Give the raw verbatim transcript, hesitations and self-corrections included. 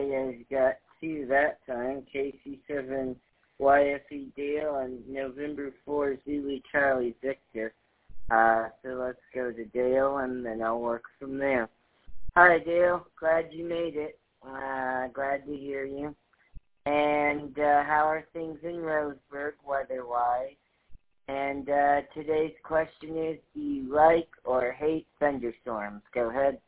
has got two that time, K C seven Y F E Dale and November four Zulu Charlie Victor. Uh, so let's go to Dale, and then I'll work from there. Hi, Dale. Glad you made it. Uh, glad to hear you. And uh, how are things in Roseburg, weather-wise? And uh, today's question is, do you like or hate thunderstorms? Go ahead.